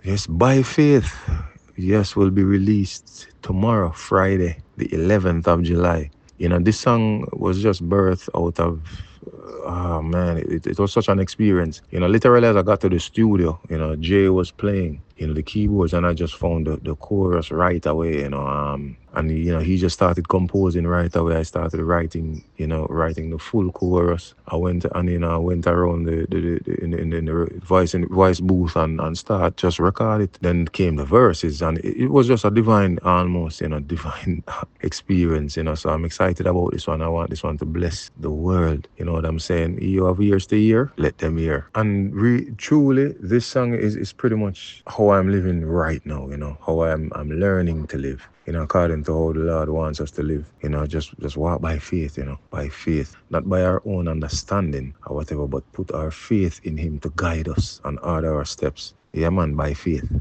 Yes, by faith. Yes, will be released tomorrow, Friday, the 11th of July. You know, this song was just birthed out of, oh man, it was such an experience. You know, literally as I got to the studio, you know, Jay was playing, you know, the keyboards, and I just found the chorus right away, you know. And, you know, he just started composing right away. I started writing, you know, writing the full chorus. I went, and, you know, I went around in the voice booth and start just record it. Then came the verses, and it was just a divine, almost, you know, divine experience, you know. So I'm excited about this one. I want this one to bless the world. You know what I'm saying? You have ears to hear, let them hear. And truly, this song is pretty much how I'm living right now, you know, how I'm learning to live, you know, according to how the Lord wants us to live. You know, just walk by faith, you know, by faith, not by our own understanding or whatever, but put our faith in Him to guide us and order our steps. Yeah, man, by faith.